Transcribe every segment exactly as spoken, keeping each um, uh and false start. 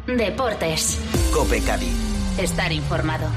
Deportes. COPE Cádiz. Estar informado.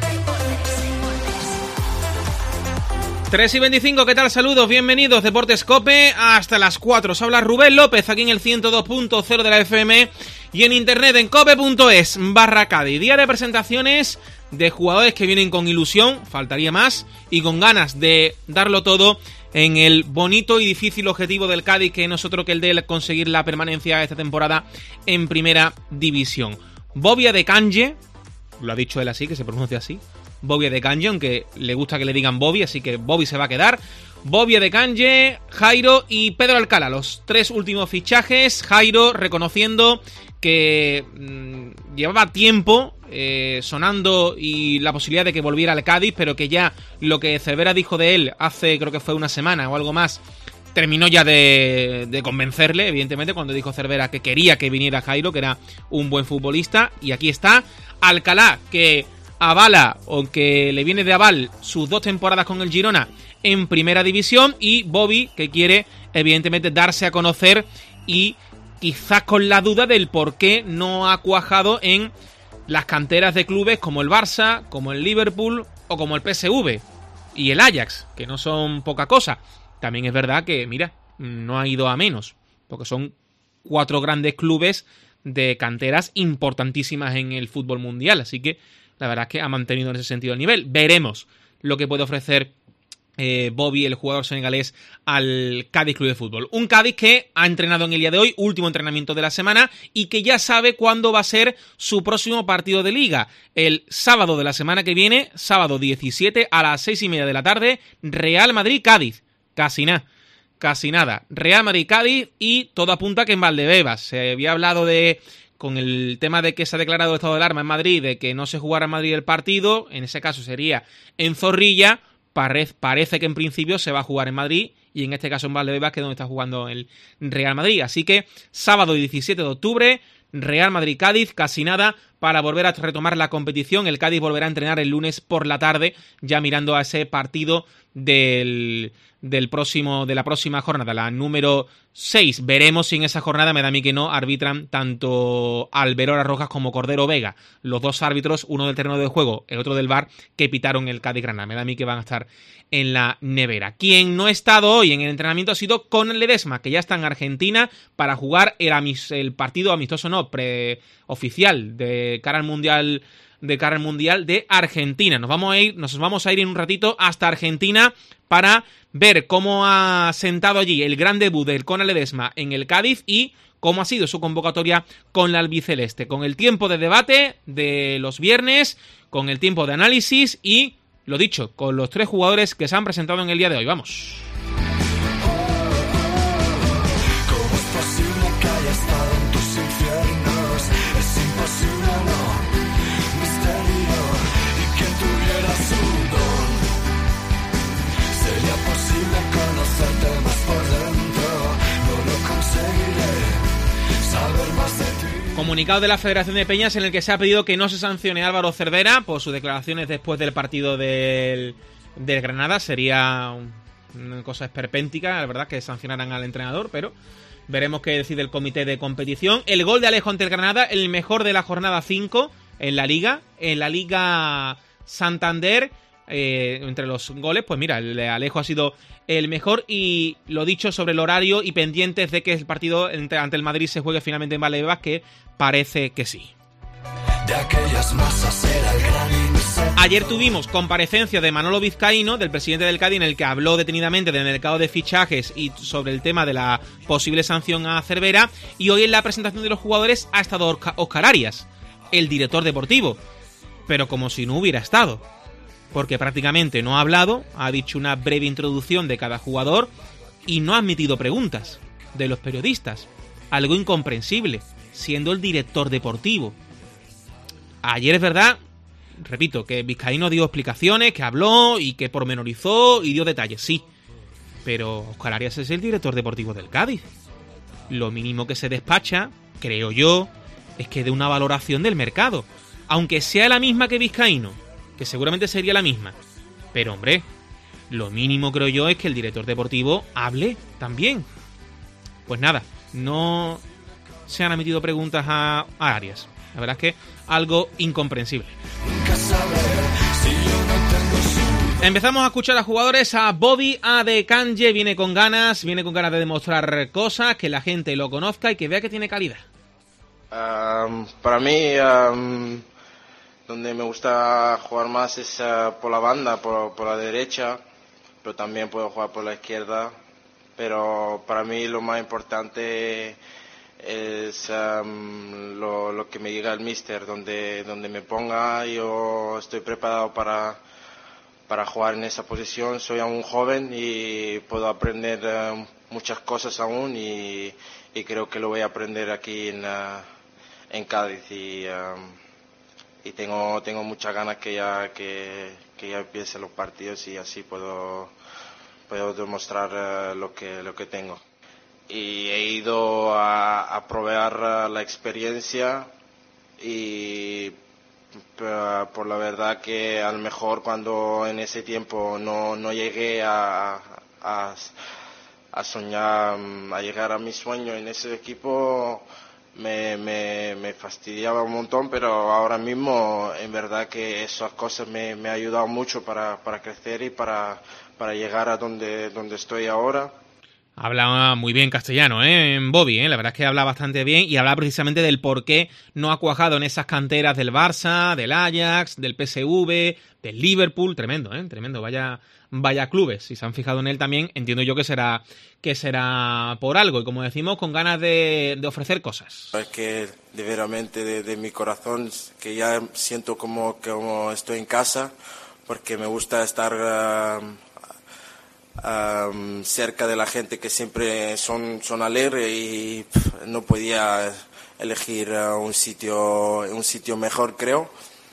tres y veinticinco, ¿qué tal? Saludos, bienvenidos, Deportes COPE, hasta las cuatro. Os habla Rubén López, aquí en el ciento dos punto cero de la F M y en internet en cope punto es barra Cádiz. Día de presentaciones de jugadores que vienen con ilusión, faltaría más, y con ganas de darlo todo en el bonito y difícil objetivo del Cádiz, que no es otro que el de conseguir la permanencia esta temporada en Primera División. Bobia de Canje, lo ha dicho él así, que se pronuncia así, Bobia de Canje, aunque le gusta que le digan Bobby, así que Bobby se va a quedar. Bobia de Canje, Jairo y Pedro Alcalá, los tres últimos fichajes. Jairo reconociendo que mmm, llevaba tiempo eh, sonando y la posibilidad de que volviera al Cádiz, pero que ya lo que Cervera dijo de él hace, creo que fue una semana o algo más, terminó ya de, de convencerle, evidentemente, cuando dijo Cervera que quería que viniera Jairo, que era un buen futbolista. Y aquí está Alcalá, que avala, o que le viene de aval, sus dos temporadas con el Girona en Primera División. Y Bobby, que quiere evidentemente darse a conocer y quizás con la duda del por qué no ha cuajado en las canteras de clubes como el Barça, como el Liverpool o como el P S V y el Ajax, que no son poca cosa. También es verdad que, mira, no ha ido a menos, porque son cuatro grandes clubes de canteras importantísimas en el fútbol mundial, así que la verdad es que ha mantenido en ese sentido el nivel. Veremos lo que puede ofrecer eh, Bobby, el jugador senegalés, al Cádiz Club de Fútbol. Un Cádiz que ha entrenado en el día de hoy, último entrenamiento de la semana, y que ya sabe cuándo va a ser su próximo partido de Liga. El sábado de la semana que viene, sábado diecisiete a las seis y media de la tarde, Real Madrid-Cádiz. Casi nada. Casi nada. Real Madrid-Cádiz, y todo apunta que en Valdebebas. Se había hablado de, con el tema de que se ha declarado estado de alarma en Madrid, de que no se jugara en Madrid el partido, en ese caso sería en Zorrilla. Parece, parece que en principio se va a jugar en Madrid, y en este caso en Valdebebas, que es donde está jugando el Real Madrid. Así que sábado diecisiete de octubre, Real Madrid-Cádiz, casi nada para volver a retomar la competición. El Cádiz volverá a entrenar el lunes por la tarde, ya mirando a ese partido del, del próximo, de la próxima jornada, la número seis. Veremos si en esa jornada, me da a mí que no, arbitran tanto Alberora Rojas como Cordero Vega, los dos árbitros, uno del terreno de juego, el otro del V A R, que pitaron el Cádiz Granada. Me da a mí que van a estar en la nevera. Quien no ha estado hoy en el entrenamiento ha sido Conan Ledesma, que ya está en Argentina para jugar el, amis, el partido amistoso, no, preoficial de cara al Mundial, de cara al Mundial de Argentina. Nos vamos a ir, nos vamos a ir en un ratito hasta Argentina para ver cómo ha sentado allí el gran debut del Conan Ledesma en el Cádiz y cómo ha sido su convocatoria con la albiceleste, con el tiempo de debate de los viernes, con el tiempo de análisis y, lo dicho, con los tres jugadores que se han presentado en el día de hoy. Vamos. Comunicado de la Federación de Peñas en el que se ha pedido que no se sancione a Álvaro Cervera por sus declaraciones después del partido del, del Granada. Sería una cosa esperpéntica, la verdad, que sancionaran al entrenador, pero veremos qué decide el comité de competición. El gol de Alejo ante el Granada, el mejor de la jornada cinco en la Liga. En la Liga Santander, eh, entre los goles, pues mira, el de Alejo ha sido el mejor. Y lo dicho sobre el horario y pendientes de que el partido entre, ante el Madrid se juegue finalmente en Valdebebas, que parece que sí. De aquellas masas era el gran... Ayer tuvimos comparecencia de Manolo Vizcaíno, del presidente del Cádiz, en el que habló detenidamente del mercado de fichajes y sobre el tema de la posible sanción a Cervera. Y hoy en la presentación de los jugadores ha estado Óscar Arias, el director deportivo, pero como si no hubiera estado, porque prácticamente no ha hablado, ha dicho una breve introducción de cada jugador y no ha admitido preguntas de los periodistas. Algo incomprensible, siendo el director deportivo. Ayer es verdad, repito, que Vizcaíno dio explicaciones, que habló y que pormenorizó y dio detalles, sí. Pero Óscar Arias es el director deportivo del Cádiz. Lo mínimo que se despacha, creo yo, es que dé una valoración del mercado. Aunque sea la misma que Vizcaíno, que seguramente sería la misma. Pero hombre, lo mínimo creo yo es que el director deportivo hable también. Pues nada, no se han emitido preguntas a, a Arias. La verdad es que algo incomprensible. Empezamos a escuchar a jugadores. A Bobby Adekanje viene con ganas, viene con ganas de demostrar cosas, que la gente lo conozca y que vea que tiene calidad. Um, para mí, um, donde me gusta jugar más es uh, por la banda, por, por la derecha, pero también puedo jugar por la izquierda. Pero para mí lo más importante es um, lo, lo que me diga el míster, donde, donde me ponga. Yo estoy preparado para, para jugar en esa posición. Soy aún joven y puedo aprender uh, muchas cosas aún y, y creo que lo voy a aprender aquí en, uh, en Cádiz y, um, y tengo, tengo muchas ganas que ya, que, que ya empiecen los partidos y así puedo, puedo demostrar uh, lo, que, lo que tengo. Y he ido a, a probar la experiencia y por la verdad que a lo mejor cuando en ese tiempo no, no llegué a, a, a soñar, a llegar a mi sueño en ese equipo, me, me, me fastidiaba un montón, pero ahora mismo en verdad que esas cosas me, me han ayudado mucho para, para crecer y para, para llegar a donde, donde estoy ahora. Habla muy bien castellano, ¿eh? En Bobby, ¿eh? La verdad es que habla bastante bien y habla precisamente del por qué no ha cuajado en esas canteras del Barça, del Ajax, del P S V, del Liverpool. Tremendo, ¿eh? Tremendo. Vaya, vaya clubes. Si se han fijado en él también, entiendo yo que será, que será por algo. Y como decimos, con ganas de, de ofrecer cosas. Es que de veramente de, de mi corazón, que ya siento como, como estoy en casa, porque me gusta estar Uh, Um, cerca de la gente que siempre son, son alegres y pff, no podía elegir uh, un sitio un sitio mejor, creo.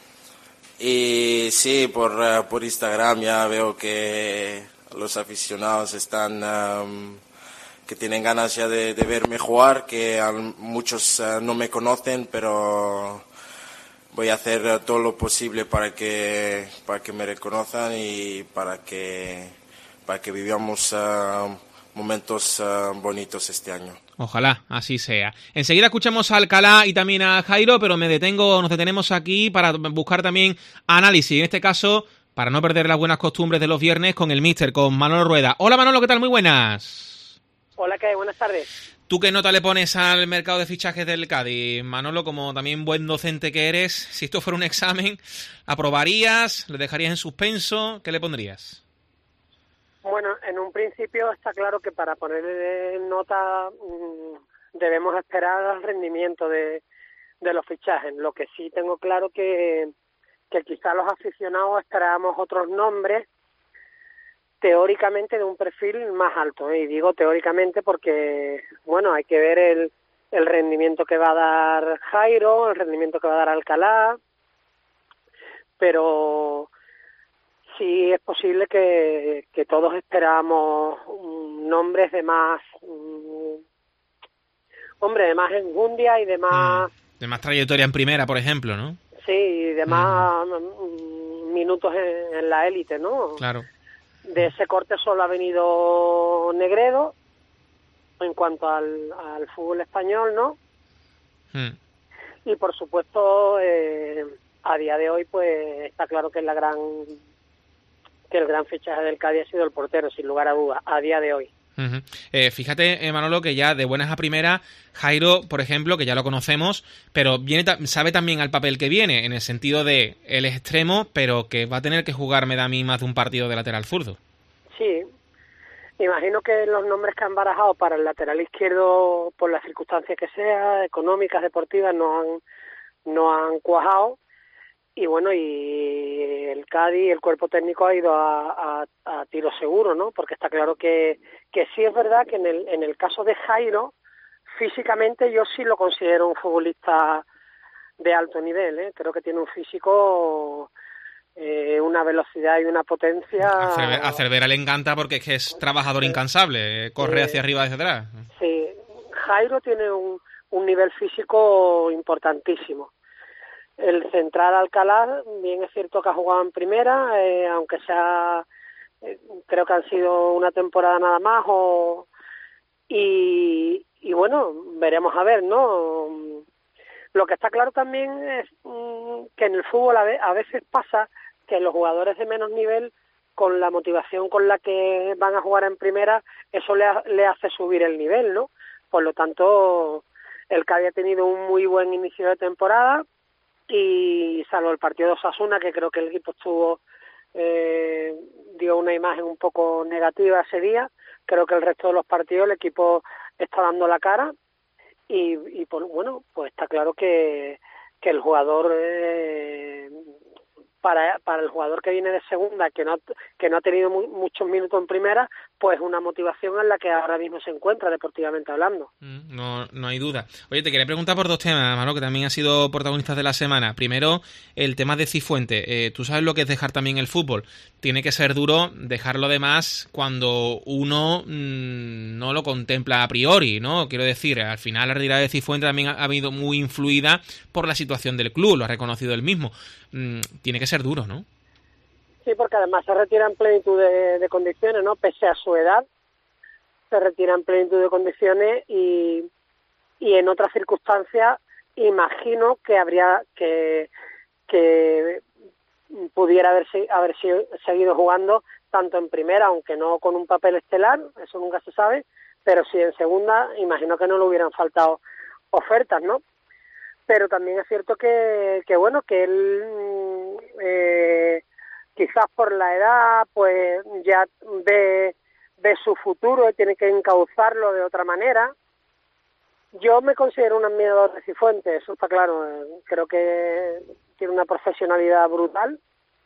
Y sí, por, uh, por Instagram ya veo que los aficionados están um, que tienen ganas ya de, de verme jugar, que um, muchos uh, no me conocen, pero voy a hacer uh, todo lo posible para que, para que me reconozcan y para que para que vivamos uh, momentos uh, bonitos este año. Ojalá así sea. Enseguida escuchamos a Alcalá y también a Jairo, pero me detengo, nos detenemos aquí para buscar también análisis. En este caso, para no perder las buenas costumbres de los viernes, con el míster, con Manolo Rueda. Hola Manolo, ¿qué tal? Muy buenas. Hola, ¿qué hay? Buenas tardes. ¿Tú qué nota le pones al mercado de fichajes del Cádiz? Manolo, como también buen docente que eres, si esto fuera un examen, ¿aprobarías? ¿Le dejarías en suspenso? ¿Qué le pondrías? Bueno, en un principio está claro que para ponerle nota mmm, debemos esperar al rendimiento de, de los fichajes. Lo que sí tengo claro que, que quizá los aficionados esperábamos otros nombres teóricamente de un perfil más alto, ¿eh? Y digo teóricamente porque, bueno, hay que ver el, el rendimiento que va a dar Jairo, el rendimiento que va a dar Alcalá, pero sí es posible que, que todos esperamos um, nombres de más, um, hombre, de más enjundia y de más... Mm, de más trayectoria en primera, por ejemplo, ¿no? Sí, y de más mm. um, minutos en, en la élite, ¿no? Claro. De ese corte solo ha venido Negredo en cuanto al, al fútbol español, ¿no? Mm. Y por supuesto, eh, a día de hoy, pues está claro que es la gran... que el gran fichaje del Cádiz ha sido el portero, sin lugar a dudas, a día de hoy. Uh-huh. Eh, fíjate, eh, Manolo, que ya de buenas a primera, Jairo, por ejemplo, que ya lo conocemos, pero viene sabe también al papel que viene, en el sentido de él es extremo, pero que va a tener que jugar, me da a mí, más de un partido de lateral zurdo. Sí, imagino que los nombres que han barajado para el lateral izquierdo, por las circunstancias que sea, económicas, deportivas, no han, no han cuajado. Y bueno, y el Cádiz, el cuerpo técnico ha ido a, a, a tiro seguro, ¿no? Porque está claro que, que sí es verdad que en el, en el caso de Jairo, físicamente yo sí lo considero un futbolista de alto nivel, ¿eh? Creo que tiene un físico, eh, una velocidad y una potencia... A, Cerver, a Cervera le encanta porque es que es trabajador sí, incansable, corre sí, hacia arriba desde atrás. Sí, Jairo tiene un, un nivel físico importantísimo. El central Alcalá, bien es cierto que ha jugado en primera, eh, aunque sea, eh, creo que han sido una temporada nada más, o y, y bueno, veremos a ver, ¿no? Lo que está claro también es mmm, que en el fútbol a, ve- a veces pasa que los jugadores de menos nivel, con la motivación con la que van a jugar en primera, eso le, ha- le hace subir el nivel, ¿no? Por lo tanto, el Cádiz ha tenido un muy buen inicio de temporada y salvo el partido de Osasuna, que creo que el equipo estuvo eh, dio una imagen un poco negativa ese día, creo que el resto de los partidos el equipo está dando la cara y, y por, bueno, pues está claro que, que el jugador... Eh, Para, para el jugador que viene de segunda, que no, que no ha tenido mu- muchos minutos en primera, pues una motivación en la que ahora mismo se encuentra, deportivamente hablando. No, no hay duda. Oye, te quería preguntar por dos temas, Manolo, que también han sido protagonistas de la semana. Primero, el tema de Cifuentes. Eh, Tú sabes lo que es dejar también el fútbol. Tiene que ser duro dejarlo de más cuando uno mmm, no lo contempla a priori, ¿no? Quiero decir, al final la realidad de Cifuentes también ha, ha habido muy influida por la situación del club, lo ha reconocido él mismo. Mm, tiene que ser duro, ¿no? Sí, porque además se retira en plenitud de, de condiciones, ¿no? Pese a su edad, se retira en plenitud de condiciones y, y en otras circunstancias imagino que habría que que pudiera haber, haber seguido jugando tanto en primera, aunque no con un papel estelar, eso nunca se sabe, pero sí en segunda, imagino que no le hubieran faltado ofertas, ¿no? Pero también es cierto que, que bueno, que él eh, quizás por la edad, pues ya ve, ve su futuro y tiene que encauzarlo de otra manera. Yo me considero un admirador de Cifuentes, eso está claro. Creo que tiene una profesionalidad brutal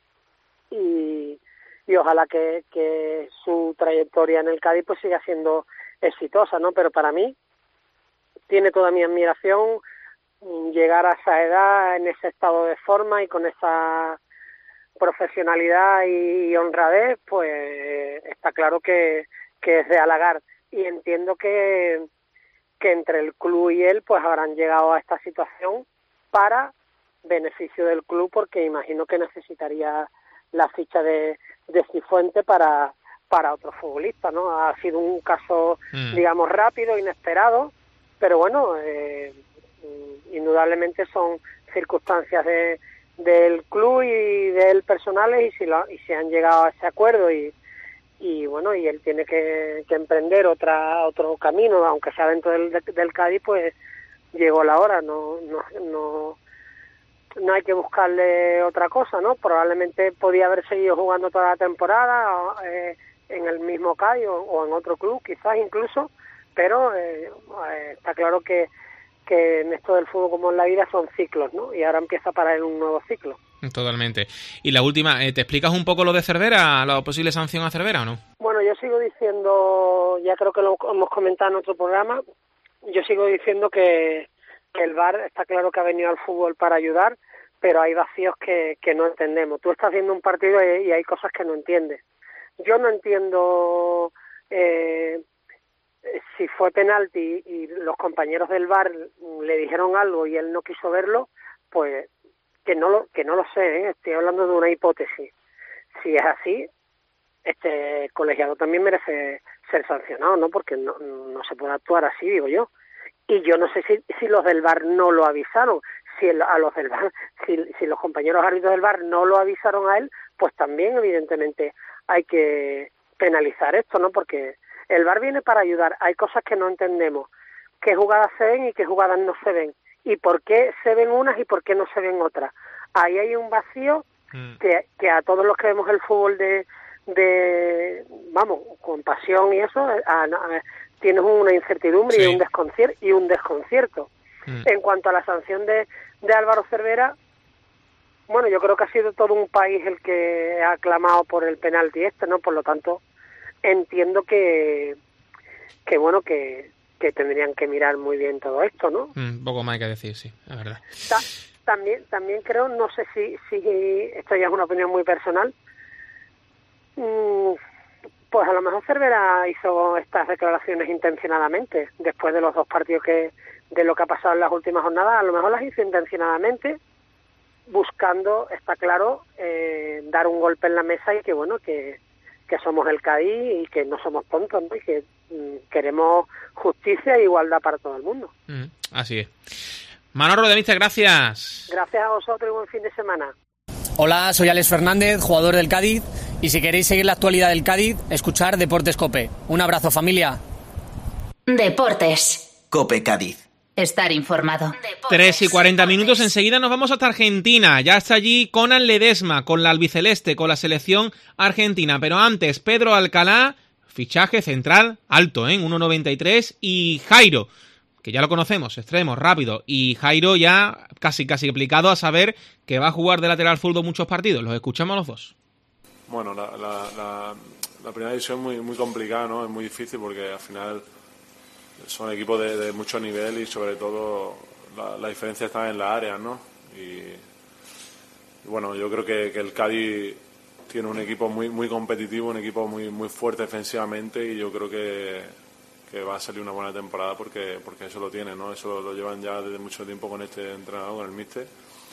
y, y ojalá que, que su trayectoria en el Cádiz pues siga siendo exitosa, ¿no? Pero para mí tiene toda mi admiración llegar a esa edad, en ese estado de forma y con esa profesionalidad y, y honradez, pues está claro que, que es de halagar. Y entiendo que, que entre el club y él pues habrán llegado a esta situación para beneficio del club, porque imagino que necesitaría la ficha de, de Cifuentes para, para otro futbolista, ¿no? Ha sido un caso, mm. digamos, rápido, inesperado, pero bueno, eh, indudablemente son circunstancias de del club y de él personales y si lo, y si han llegado a ese acuerdo y y bueno y él tiene que, que emprender otra otro camino, aunque sea dentro del, del Cádiz, pues llegó la hora, no no no no hay que buscarle otra cosa, ¿no? Probablemente podía haber seguido jugando toda la temporada eh, en el mismo Cádiz o, o en otro club quizás incluso, pero eh, eh, está claro que que en esto del fútbol como en la vida son ciclos, ¿no? Y ahora empieza para él un nuevo ciclo. Totalmente. Y la última, ¿te explicas un poco lo de Cervera, la posible sanción a Cervera o no? Bueno, yo sigo diciendo, ya creo que lo hemos comentado en otro programa, yo sigo diciendo que, que el V A R está claro que ha venido al fútbol para ayudar, pero hay vacíos que, que no entendemos. Tú estás viendo un partido y, y hay cosas que no entiendes. Yo no entiendo... Eh, si fue penalti y los compañeros del V A R le dijeron algo y él no quiso verlo, pues que no lo que no lo sé, ¿eh? Estoy hablando de una hipótesis. Si es así, este colegiado también merece ser sancionado, ¿no? Porque no, no se puede actuar así, digo yo. Y yo no sé si, si los del V A R no lo avisaron, si el, a los del V A R, si, si los compañeros árbitros del V A R no lo avisaron a él, pues también evidentemente hay que penalizar esto, ¿no? Porque el V A R viene para ayudar. Hay cosas que no entendemos. ¿Qué jugadas se ven y qué jugadas no se ven? ¿Y por qué se ven unas y por qué no se ven otras? Ahí hay un vacío mm. que, que a todos los que vemos el fútbol de, de vamos, con pasión y eso, a, a, a, tienes una incertidumbre sí. y un desconcierto. Y un desconcierto. Mm. En cuanto a la sanción de, de Álvaro Cervera, bueno, yo creo que ha sido todo un país el que ha clamado por el penalti este, ¿no? Por lo tanto, entiendo que que bueno que, que tendrían que mirar muy bien todo esto, ¿no? Un mm, poco más hay que decir, sí, es verdad. Ta también también creo, no sé si si esto ya es una opinión muy personal, mm, pues a lo mejor Cervera hizo estas declaraciones intencionadamente después de los dos partidos que de lo que ha pasado en las últimas jornadas, a lo mejor las hizo intencionadamente buscando, está claro, eh, dar un golpe en la mesa y que bueno que que somos el Cádiz y que no somos tontos, ¿no? Y que mm, queremos justicia e igualdad para todo el mundo. Mm, así es. Manolo Rodemister, gracias. Gracias a vosotros y buen fin de semana. Hola, soy Alex Fernández, jugador del Cádiz, y si queréis seguir la actualidad del Cádiz, escuchar Deportes COPE. Un abrazo, familia. Deportes COPE Cádiz. Estar informado. tres y cuarenta minutos, enseguida nos vamos hasta Argentina. Ya está allí Conan Ledesma con la albiceleste, con la selección argentina. Pero antes, Pedro Alcalá, fichaje central alto, ¿eh? uno noventa y tres, y Jairo, que ya lo conocemos, extremo, rápido, y Jairo ya casi casi aplicado a saber que va a jugar de lateral zurdo muchos partidos. Los escuchamos los dos. Bueno, la, la, la, la primera división es muy, muy complicada, ¿no? Es muy difícil porque al final son equipos de, de mucho nivel y sobre todo la, la diferencia está en las áreas, ¿no? Y, y bueno, yo creo que, que el Cádiz tiene un equipo muy muy competitivo, un equipo muy muy fuerte defensivamente, y yo creo que, que va a salir una buena temporada porque porque eso lo tiene, ¿no? Eso lo, lo llevan ya desde mucho tiempo con este entrenador, con el míster.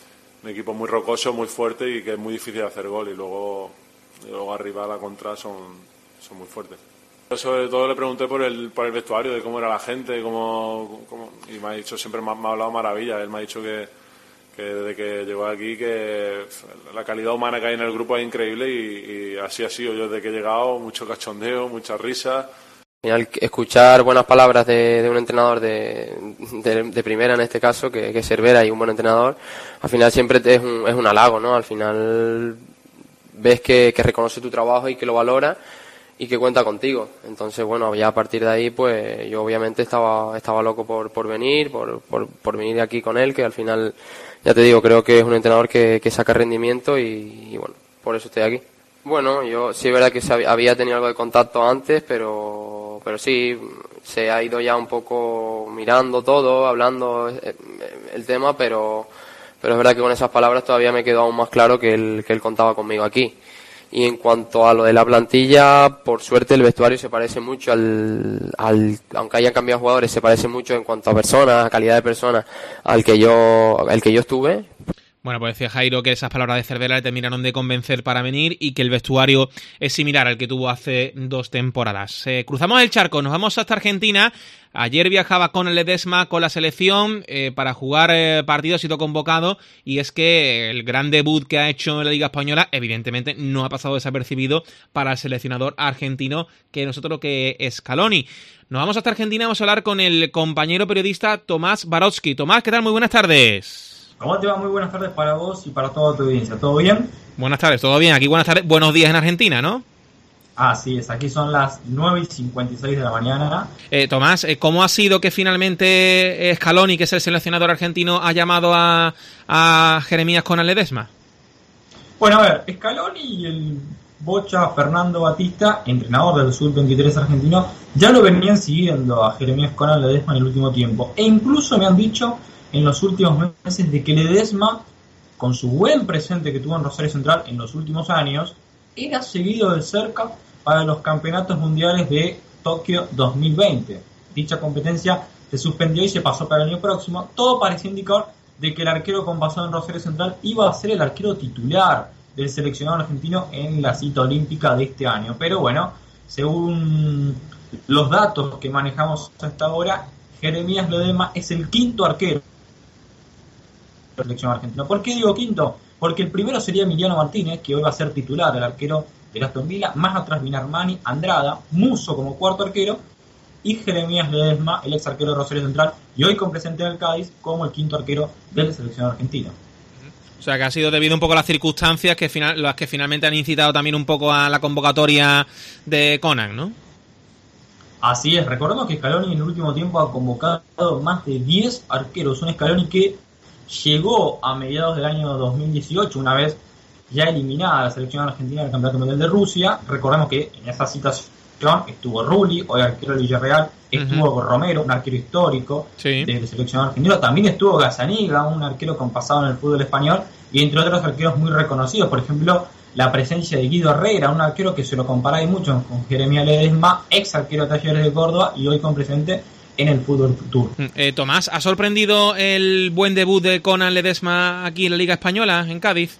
Un equipo muy rocoso, muy fuerte y que es muy difícil de hacer gol, y luego, y luego arriba a la contra son, son muy fuertes. Yo sobre todo le pregunté por el por el vestuario, de cómo era la gente, cómo, cómo y me ha dicho, siempre me ha, me ha hablado maravilla. Él me ha dicho que, que desde que llegó aquí que la calidad humana que hay en el grupo es increíble, y, y así ha sido. Yo desde que he llegado, mucho cachondeo, mucha risa. Al escuchar buenas palabras de, de un entrenador de, de, de primera, en este caso, que, que es Cervera, y un buen entrenador, al final siempre te es, un, es un halago, ¿no? Al final ves que, que reconoce tu trabajo y que lo valora y que cuenta contigo. Entonces, bueno, ya a partir de ahí, pues yo obviamente estaba estaba loco por, por venir, por, por, por venir aquí con él, que al final, ya te digo, creo que es un entrenador que, que saca rendimiento, y, y bueno, por eso estoy aquí. Bueno, yo sí es verdad que había tenido algo de contacto antes, pero pero sí, se ha ido ya un poco mirando todo, hablando el tema, pero pero es verdad que con esas palabras todavía me quedó aún más claro que él, que él contaba conmigo aquí. Y en cuanto a lo de la plantilla, por suerte el vestuario se parece mucho al, al aunque hayan cambiado jugadores, se parece mucho en cuanto a personas, a calidad de personas, al que yo, al que yo estuve. Bueno, pues decía Jairo que esas palabras de Cervera le terminaron de convencer para venir y que el vestuario es similar al que tuvo hace dos temporadas. Eh, cruzamos el charco, nos vamos hasta Argentina. Ayer viajaba con el Ledesma con la selección eh, para jugar eh, partido, ha sido convocado, y es que el gran debut que ha hecho en la Liga Española evidentemente no ha pasado desapercibido para el seleccionador argentino, que no es otro que Scaloni. Nos vamos hasta Argentina, vamos a hablar con el compañero periodista Tomás Barotsky. Tomás, ¿qué tal? Muy buenas tardes. ¿Cómo te va? Muy buenas tardes para vos y para toda tu audiencia. ¿Todo bien? Buenas tardes, todo bien. Aquí buenas tardes, buenos días en Argentina, ¿no? Así es, aquí son las nueve y cincuenta y seis de la mañana. Eh, Tomás, ¿cómo ha sido que finalmente Scaloni, que es el seleccionador argentino, ha llamado a, a Jeremías Conan Ledesma? Bueno, a ver, Scaloni y el Bocha Fernando Batista, entrenador del sub veintitrés argentino, ya lo venían siguiendo a Jeremías Conan Ledesma en el último tiempo. E incluso me han dicho en los últimos meses de que Ledesma, con su buen presente que tuvo en Rosario Central en los últimos años, era seguido de cerca para los campeonatos mundiales de Tokio dos mil veinte. Dicha competencia se suspendió y se pasó para el año próximo. Todo parecía indicar de que el arquero con pasado en Rosario Central iba a ser el arquero titular del seleccionado argentino en la cita olímpica de este año. Pero bueno, según los datos que manejamos hasta ahora, Jeremías Ledesma es el quinto arquero de la selección argentina. ¿Por qué digo quinto? Porque el primero sería Emiliano Martínez, que hoy va a ser titular, el arquero de Aston Villa, más atrás viene Armani, Andrada, Musso como cuarto arquero, y Jeremías Ledesma, el ex arquero de Rosario Central, y hoy con presente en el Cádiz como el quinto arquero del seleccionado argentino. O sea que ha sido debido un poco a las circunstancias que final, las que finalmente han incitado también un poco a la convocatoria de Conan, ¿no? Así es, recordemos que Scaloni en el último tiempo ha convocado más de diez arqueros, un Scaloni que llegó a mediados del año dos mil dieciocho, una vez ya eliminada la selección argentina del Campeonato Mundial de Rusia. Recordemos que en esa situación estuvo Rulli, hoy arquero del Villarreal, estuvo uh-huh. Romero, un arquero histórico sí. del seleccionado argentino, también estuvo Gazzaniga, un arquero con pasado en el fútbol español, y entre otros arqueros muy reconocidos, por ejemplo, la presencia de Guido Herrera, un arquero que se lo compara mucho con Jeremías Ledesma, ex arquero de Talleres de Córdoba y hoy con presente en el fútbol futuro. Eh, Tomás, ¿ha sorprendido el buen debut de Conan Ledesma aquí en la Liga Española, en Cádiz?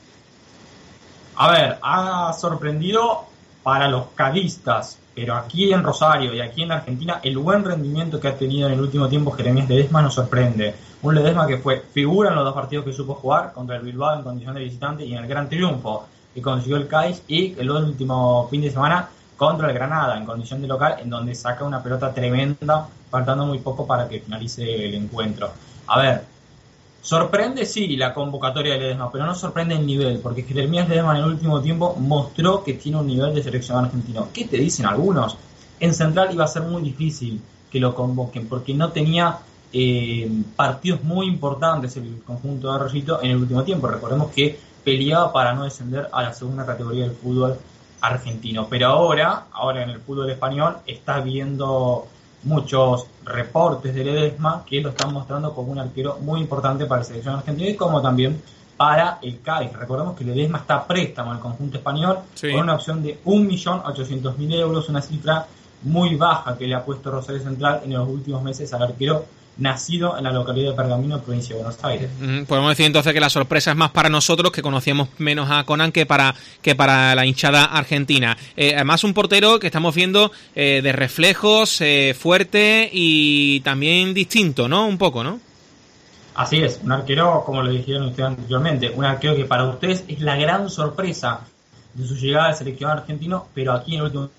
A ver, ha sorprendido para los cadistas, pero aquí en Rosario y aquí en Argentina el buen rendimiento que ha tenido en el último tiempo Jeremías Ledesma nos sorprende. Un Ledesma que fue figura en los dos partidos que supo jugar, contra el Bilbao en condición de visitante y en el gran triunfo que consiguió el Cádiz, y el último fin de semana contra el Granada en condición de local, en donde saca una pelota tremenda, faltando muy poco para que finalice el encuentro. A ver, sorprende sí la convocatoria de Ledesma, pero no sorprende el nivel, porque Jeremías Ledesma en el último tiempo mostró que tiene un nivel de selección argentino. ¿Qué te dicen algunos? En Central iba a ser muy difícil que lo convoquen, porque no tenía eh, partidos muy importantes el conjunto de Arroyito en el último tiempo. Recordemos que peleaba para no descender a la segunda categoría del fútbol argentino, pero ahora, ahora en el fútbol español está viendo muchos reportes de Ledesma que lo están mostrando como un arquero muy importante para la selección argentina y como también para el Cádiz. Recordemos que Ledesma está a préstamo en el conjunto español, sí, con una opción de un millón ochocientos mil euros, una cifra muy baja que le ha puesto Rosario Central en los últimos meses al arquero nacido en la localidad de Pergamino, provincia de Buenos Aires. Mm, podemos decir entonces que la sorpresa es más para nosotros, que conocíamos menos a Conan, que para que para la hinchada argentina. Eh, además, un portero que estamos viendo eh, de reflejos, eh, fuerte y también distinto, ¿no? Un poco, ¿no? Así es, un arquero, como lo dijeron ustedes anteriormente, un arquero que para ustedes es la gran sorpresa de su llegada al seleccionado argentino, pero aquí en el último,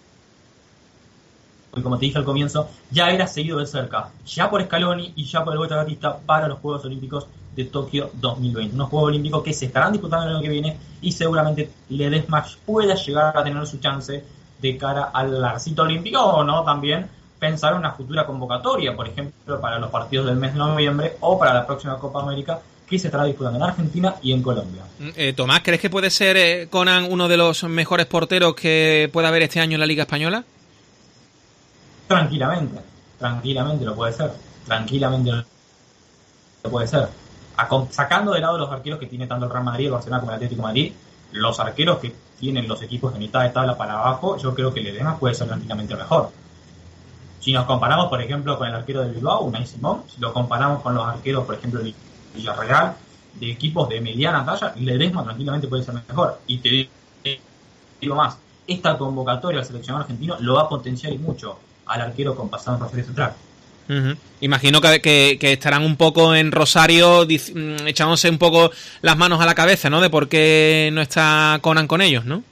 y como te dije al comienzo, ya era seguido de cerca, ya por Scaloni y ya por el Bocha Batista, para los Juegos Olímpicos de Tokio dos mil veinte. Unos Juegos Olímpicos que se estarán disputando el año que viene y seguramente Ledesma pueda llegar a tener su chance de cara al la cita olímpica, o no también pensar en una futura convocatoria, por ejemplo, para los partidos del mes de noviembre o para la próxima Copa América, que se estará disputando en Argentina y en Colombia. Eh, Tomás, ¿crees que puede ser eh, Conan uno de los mejores porteros que pueda haber este año en la Liga Española? Tranquilamente, tranquilamente lo puede ser, tranquilamente lo puede ser. A, sacando de lado los arqueros que tiene tanto el Real Madrid, el Barcelona como el Atlético de Madrid, los arqueros que tienen los equipos de mitad de tabla para abajo, yo creo que Ledesma puede ser tranquilamente el mejor. Si nos comparamos, por ejemplo, con el arquero del Bilbao, Unai Simón, si lo comparamos con los arqueros, por ejemplo, de Villarreal, de equipos de mediana talla, Ledesma tranquilamente puede ser mejor. Y te digo más, esta convocatoria al seleccionado argentino lo va a potenciar y mucho al arquero con pasado en Rosario Central. Uh-huh. Imagino que, que, que estarán un poco en Rosario dic- echándose un poco las manos a la cabeza, ¿no? De por qué no está Conan con ellos, ¿no?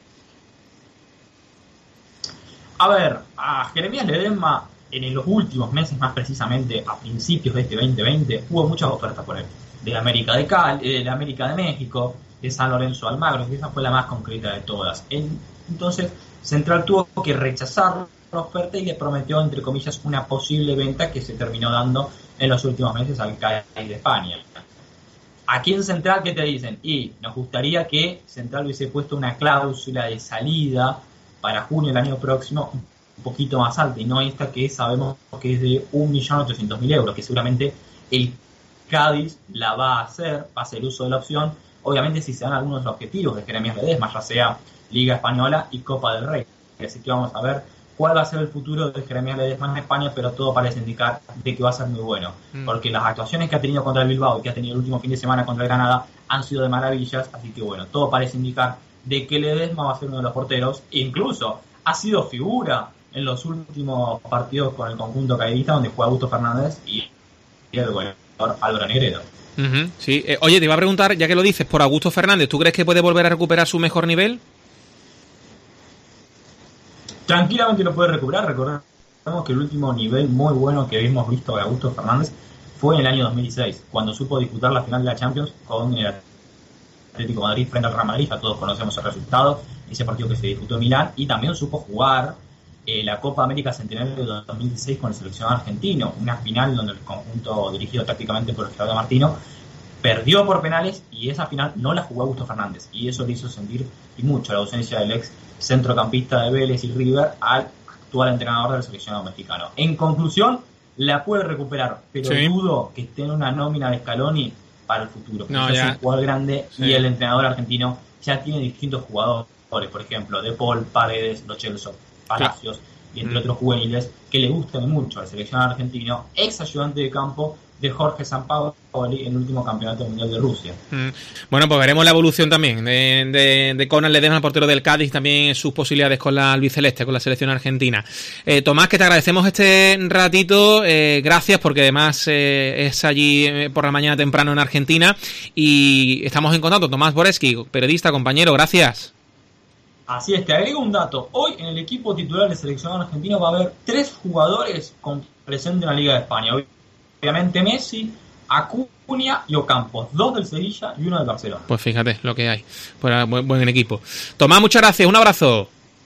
A ver, a Jeremías Ledesma en los últimos meses, más precisamente a principios de este veinte veinte, hubo muchas ofertas por él. De América de Cali, de América de México, de San Lorenzo de Almagro, que esa fue la más concreta de todas. Entonces, Central tuvo que rechazar la oferta y le prometió, entre comillas, una posible venta que se terminó dando en los últimos meses al Cádiz de España. Aquí en Central, ¿qué te dicen? Y nos gustaría que Central hubiese puesto una cláusula de salida para junio del año próximo un poquito más alta, y no esta que sabemos que es de un millón ochocientos mil euros, que seguramente el Cádiz la va a hacer, va a hacer uso de la opción, obviamente si se dan algunos objetivos de Jeremías Ledesma, ya sea Liga Española y Copa del Rey. Así que vamos a ver cuál va a ser el futuro de Jeremías Ledesma en España, pero todo parece indicar de que va a ser muy bueno, mm. porque las actuaciones que ha tenido contra el Bilbao y que ha tenido el último fin de semana contra el Granada han sido de maravillas, así que bueno, todo parece indicar de que Ledesma va a ser uno de los porteros, e incluso ha sido figura en los últimos partidos con el conjunto cadidista, donde juega Augusto Fernández y el goleador Álvaro Negredo. Uh-huh, sí. Eh, oye, te iba a preguntar, ya que lo dices, por Augusto Fernández, ¿tú crees que puede volver a recuperar su mejor nivel? Tranquilamente lo puede recuperar. Recordemos que el último nivel muy bueno que hemos visto de Augusto Fernández fue en el año dos mil dieciséis, cuando supo disputar la final de la Champions con el Atlético de Madrid frente al Real Madrid. Ya todos conocemos el resultado, ese partido que se disputó en Milán, y también supo jugar eh, la Copa América Centenario de dos mil dieciséis con el seleccionado argentino, una final donde el conjunto dirigido tácticamente por Gerardo Martino perdió por penales, y esa final no la jugó Augusto Fernández, y eso le hizo sentir y mucho la ausencia del ex centrocampista de Vélez y River al actual entrenador del seleccionado mexicano. En conclusión, la puede recuperar, pero sí, dudo que esté en una nómina de Scaloni para el futuro. No, ya. Es un jugador grande, sí, y el entrenador argentino ya tiene distintos jugadores, por ejemplo, De Paul, Paredes, Lo Celso, Palacios, y entre otros juveniles, que le gustan mucho al seleccionado argentino, ex ayudante de campo de Jorge Sampaoli en el último campeonato mundial de Rusia. Mm. Bueno, pues veremos la evolución también de, de, de Conan Ledesma, portero del Cádiz, también sus posibilidades con la albiceleste, con la selección argentina. Eh, Tomás, que te agradecemos este ratito, eh, gracias, porque además eh, es allí eh, por la mañana temprano en Argentina, y estamos en contacto. Tomás Boreski, periodista, compañero, gracias. Así es, te agrego un dato. Hoy en el equipo titular del seleccionado argentino va a haber tres jugadores con presente en la Liga de España. Hoy obviamente Messi, Acuña y Ocampos, dos del Sevilla y uno del Barcelona. Pues fíjate lo que hay, pues buen, buen equipo. Tomás, muchas gracias, un abrazo.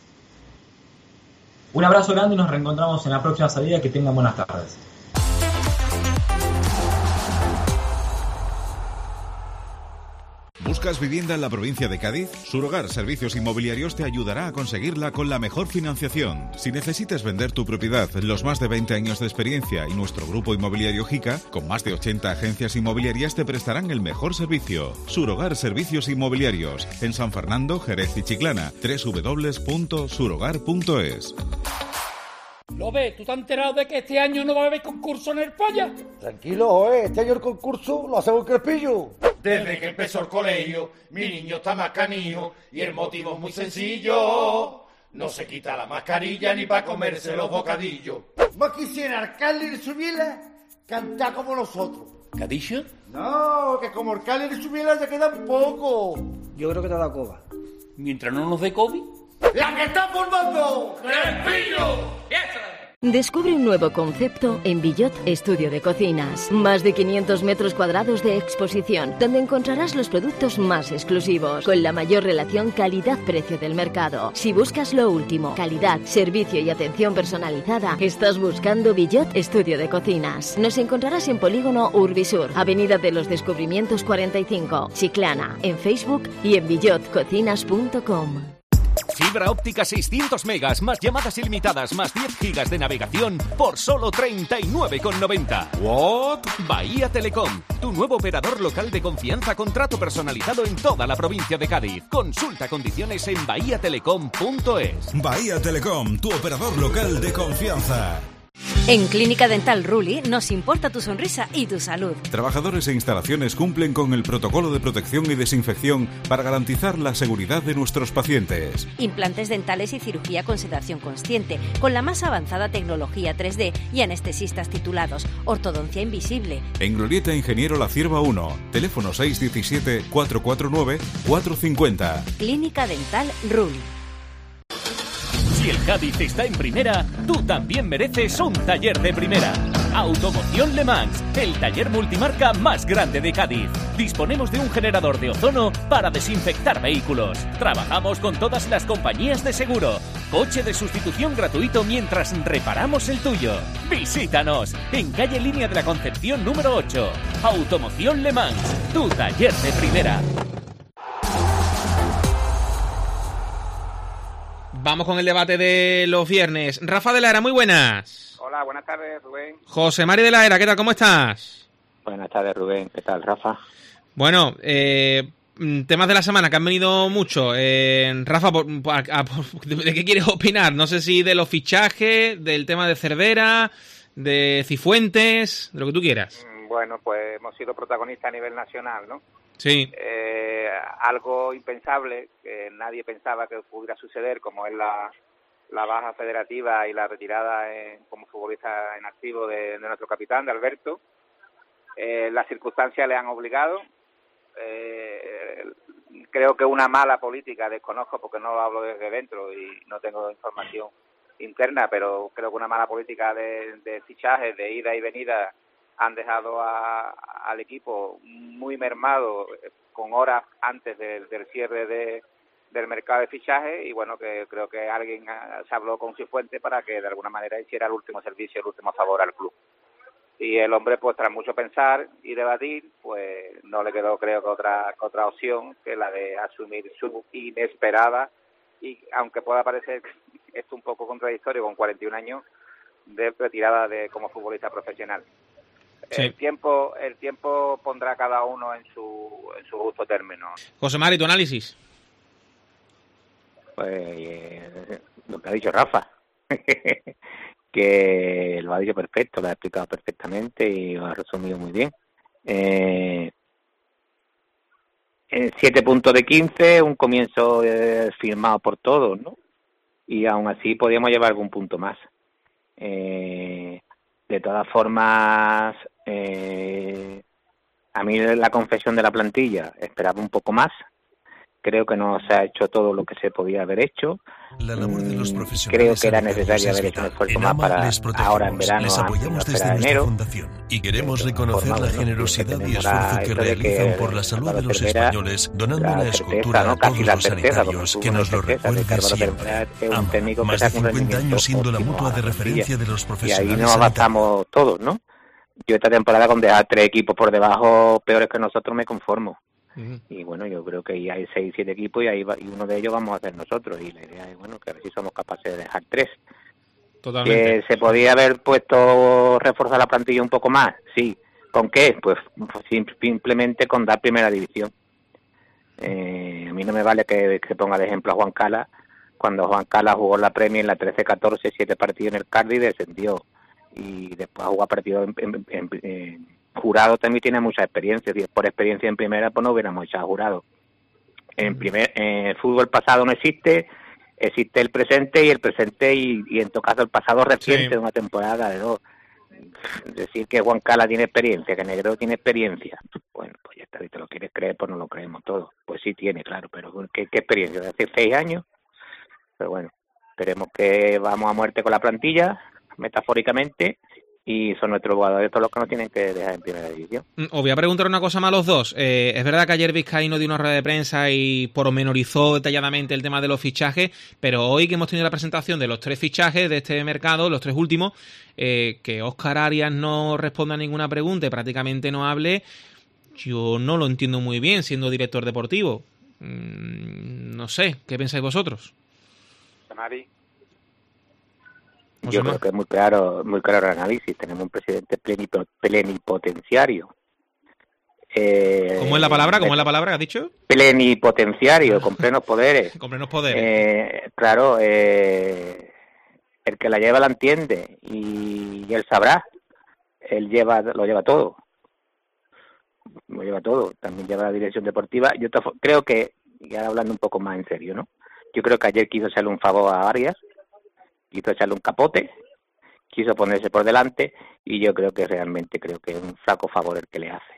Un abrazo grande y nos reencontramos en la próxima salida. Que tengan buenas tardes. ¿Buscas vivienda en la provincia de Cádiz? Surogar Servicios Inmobiliarios te ayudará a conseguirla con la mejor financiación. Si necesitas vender tu propiedad, los más de veinte años de experiencia y nuestro grupo inmobiliario Jica, con más de ochenta agencias inmobiliarias, te prestarán el mejor servicio. Surogar Servicios Inmobiliarios, en San Fernando, Jerez y Chiclana. doble u doble u doble u punto surogar punto es. Lobe, ¿tú te has enterado de que este año no va a haber concurso en el Polla? Tranquilo, eh, este año el concurso lo hacemos en Crespillo. Desde que empezó el colegio, mi niño está más canijo y el motivo es muy sencillo. No se quita la mascarilla ni para comerse los bocadillos. ¿Vos quisiera alcalde y Subiela cantar como nosotros? ¿Qué ha dicho? No, que como alcalde y Subiela ya quedan poco. Yo creo que te da coba. Mientras no nos dé COVID. ¡La que está formando! ¡Crespillo! Descubre un nuevo concepto en Villot Estudio de Cocinas. Más de quinientos metros cuadrados de exposición, donde encontrarás los productos más exclusivos, con la mayor relación calidad-precio del mercado. Si buscas lo último, calidad, servicio y atención personalizada, estás buscando Villot Estudio de Cocinas. Nos encontrarás en Polígono Urbisur, Avenida de los Descubrimientos cuarenta y cinco, Chiclana, en Facebook y en villot cocinas punto com. Fibra óptica seiscientos megas, más llamadas ilimitadas, más diez gigas de navegación por solo treinta y nueve con noventa. ¿What? Bahía Telecom, tu nuevo operador local de confianza, contrato personalizado en toda la provincia de Cádiz. Consulta condiciones en bahía telecom punto es. Bahía Telecom, tu operador local de confianza. En Clínica Dental Ruli nos importa tu sonrisa y tu salud. Trabajadores e instalaciones cumplen con el protocolo de protección y desinfección para garantizar la seguridad de nuestros pacientes. Implantes dentales y cirugía con sedación consciente, con la más avanzada tecnología tres D y anestesistas titulados. Ortodoncia invisible. En Glorieta Ingeniero La Cierva uno, teléfono seis uno siete, cuatro cuatro nueve, cuatro cinco cero. Clínica Dental Ruli. Si el Cádiz está en primera, tú también mereces un taller de primera. Automoción Le Mans, el taller multimarca más grande de Cádiz. Disponemos de un generador de ozono para desinfectar vehículos. Trabajamos con todas las compañías de seguro. Coche de sustitución gratuito mientras reparamos el tuyo. Visítanos en calle Línea de la Concepción número ocho. Automoción Le Mans, tu taller de primera. Vamos con el debate de los viernes. Rafa de la Era, muy buenas. Hola, buenas tardes, Rubén. José Mari de la Era, ¿qué tal? ¿Cómo estás? Buenas tardes, Rubén. ¿Qué tal, Rafa? Bueno, eh, temas de la semana que han venido mucho. Eh, Rafa, por, a, a, ¿de qué quieres opinar? No sé si de los fichajes, del tema de Cervera, de Cifuentes, de lo que tú quieras. Bueno, pues hemos sido protagonistas a nivel nacional, ¿no? Sí. Eh, algo impensable, que nadie pensaba que pudiera suceder, como es la, la baja federativa y la retirada en, como futbolista en activo de, de nuestro capitán, de Alberto. Eh, las circunstancias le han obligado. Eh, creo que una mala política, desconozco porque no hablo desde dentro y no tengo información interna, pero creo que una mala política de, de fichajes, de ida y venida, han dejado a, al equipo muy mermado con horas antes de, del cierre de, del mercado de fichaje y bueno, que creo que alguien se habló con Cifuentes para que de alguna manera hiciera el último servicio, el último favor al club. Y el hombre, pues tras mucho pensar y debatir, pues no le quedó creo que otra, que otra opción que la de asumir su inesperada y aunque pueda parecer esto un poco contradictorio con cuarenta y un años de retirada de como futbolista profesional. Sí. El tiempo el tiempo pondrá a cada uno en su en su justo término. José Mari, tu análisis. Pues eh, lo que ha dicho Rafa. que lo ha dicho perfecto, lo ha explicado perfectamente y lo ha resumido muy bien. Eh, siete puntos de quince, un comienzo eh, firmado por todos, ¿no? Y aún así podíamos llevar algún punto más. Eh, de todas formas, eh, a mí la confesión de la plantilla esperaba un poco más. Creo que no se ha hecho todo lo que se podía haber hecho. La labor de los profesionales Creo que era necesario haber hecho un esfuerzo más para ahora en verano, les apoyamos desde nuestra enero. fundación y queremos reconocer la generosidad ¿no? y esfuerzo que realizan que por la salud de los Cervera, españoles, donando la una certeza, escultura ¿no? a todos Casi la los certeza, sanitarios que nos lo recuerde siempre. Ama, más de cincuenta años siendo la mutua de referencia de los profesionales. Y ahí nos avanzamos todos, ¿no? Yo esta temporada con dejar tres equipos por debajo peores que nosotros me conformo. Uh-huh. Y bueno, yo creo que ahí hay seis, siete equipos y ahí va, y uno de ellos vamos a hacer nosotros. Y la idea es, bueno, que a ver si somos capaces de dejar tres. Totalmente. ¿Que se podía haber puesto, reforzar la plantilla un poco más? Sí. ¿Con qué? Pues simplemente con dar primera división. Eh, a mí no me vale que, que ponga de ejemplo a Juan Cala. Cuando Juan Cala jugó la Premier en la trece catorce, siete partidos en el Cardiff, descendió. Y después jugó partidos en, en, en, en Jurado también tiene mucha experiencia, y por experiencia en primera pues no hubiéramos echado Jurado. En primer en fútbol pasado no existe, existe el presente y el presente y, y en todo caso el pasado reciente, sí, de una temporada de dos. Decir que Juan Cala tiene experiencia, que Negredo tiene experiencia, bueno, pues ya está, si te lo quieres creer, pues no lo creemos todos. Pues sí tiene, claro, pero ¿qué, qué experiencia? ¿De hace seis años? Pero bueno, esperemos que vamos a muerte con la plantilla, metafóricamente, y son nuestros jugadores todos los que nos tienen que dejar en primera división. Os voy a preguntar una cosa más a los dos. Eh, es verdad que ayer Vizcaíno dio una rueda de prensa y pormenorizó detalladamente el tema de los fichajes, pero hoy que hemos tenido la presentación de los tres fichajes de este mercado, los tres últimos, eh, que Óscar Arias no responda a ninguna pregunta y prácticamente no hable, yo no lo entiendo muy bien siendo director deportivo. Mm, no sé, ¿qué pensáis vosotros? Mari. Yo creo que es muy claro, muy claro el análisis. Tenemos un presidente plenipotenciario. Eh, ¿Cómo es la palabra? ¿Cómo es la palabra que has dicho? Plenipotenciario, con plenos poderes. Con plenos poderes. Eh, claro, eh, el que la lleva la entiende y, y él sabrá. Él lleva, lo lleva todo. Lo lleva todo. También lleva la dirección deportiva. Yo creo que, ya hablando un poco más en serio, ¿no? Yo creo que ayer quiso hacerle un favor a Arias. Quiso echarle un capote, quiso ponerse por delante y yo creo que realmente creo que es un flaco favor el que le hace,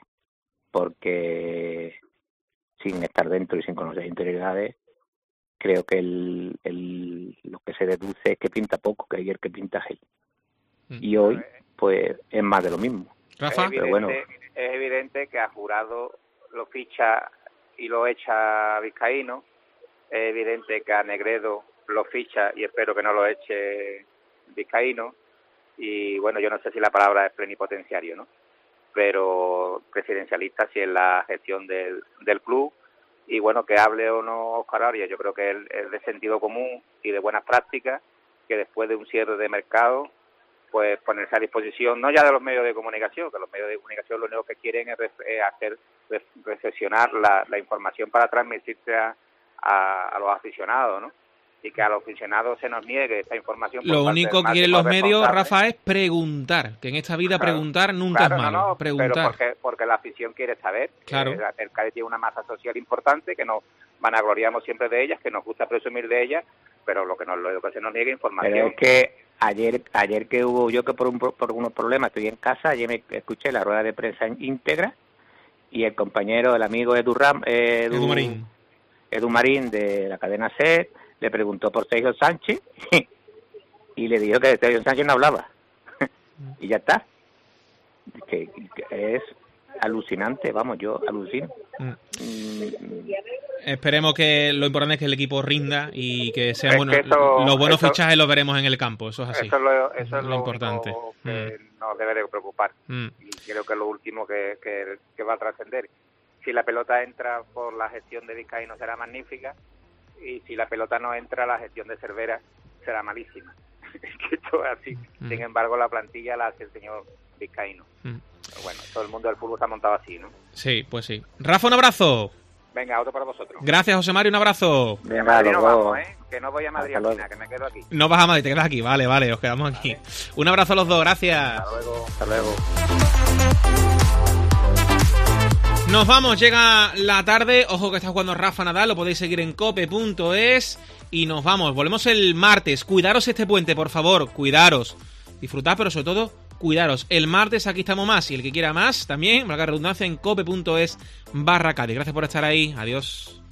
porque sin estar dentro y sin conocer interioridades, creo que el, el, lo que se deduce es que pinta poco, que ayer que pinta gel. Mm. Y hoy, pues, es más de lo mismo. Rafa, es evidente, bueno. es evidente que a Jurado lo ficha y lo echa Vizcaíno, es evidente que a Negredo lo ficha y espero que no lo eche Vizcaíno, y bueno, yo no sé si la palabra es plenipotenciario, ¿no? Pero presidencialista sí es la gestión del, del club, y bueno, que hable o no Óscar Arias, yo creo que es, es de sentido común y de buenas prácticas que después de un cierre de mercado pues ponerse a disposición, no ya de los medios de comunicación, que los medios de comunicación lo único que quieren es, es hacer recepcionar la, la información para transmitirse a, a, a los aficionados, ¿no? Y que a los aficionados se nos niegue esta información. Lo único que quieren los medios, Rafa, es preguntar, que en esta vida claro, preguntar nunca claro, es malo. No, no, preguntar. Pero porque, porque la afición quiere saber. Claro. Eh, el Cádiz tiene una masa social importante, que nos vanagloriamos siempre de ellas, que nos gusta presumir de ellas, pero lo que, nos, lo que se nos niegue información. Pero es que ayer ayer que hubo, yo que por, un, por unos problemas estoy en casa, ayer me escuché la rueda de prensa íntegra y el compañero, el amigo Edu, Ram, eh, Edu, Edu Marín. Edu Marín de la cadena SER, le preguntó por Sergio Sánchez y le dijo que Sergio Sánchez no hablaba. Y ya está. Que, que es alucinante, vamos, yo alucino. Mm. Mm. Esperemos que lo importante es que el equipo rinda y que sean buenos. Eso, los buenos eso, fichajes los veremos en el campo, eso es así. Eso es lo, eso es lo, lo importante. Que mm. nos debe de preocupar. Mm. Y creo que es lo último que, que, que va a trascender. Si la pelota entra por la gestión de Vizcaíno será magnífica, y si la pelota no entra, la gestión de Cervera será malísima. Que esto es así. Mm. Sin embargo, la plantilla la hace el señor Vizcaíno. Mm. Pero bueno, todo el mundo del fútbol está montado así, ¿no? Sí, pues sí. Rafa, un abrazo. Venga, otro para vosotros. Gracias, José Mario, un abrazo. Venga, nos vamos, ¿eh? que no voy a Madrid al final, que me quedo aquí. No vas a Madrid, te quedas aquí, vale, vale, os quedamos aquí. Vale. Un abrazo a los dos, gracias. Hasta luego. Hasta luego. Nos vamos, llega la tarde, ojo que está jugando Rafa Nadal, lo podéis seguir en cope punto es y nos vamos, volvemos el martes, cuidaros este puente, por favor, cuidaros, disfrutad, pero sobre todo, cuidaros, el martes aquí estamos más, y el que quiera más, también, valga la redundancia, en cope punto es barra Cádiz, gracias por estar ahí, adiós.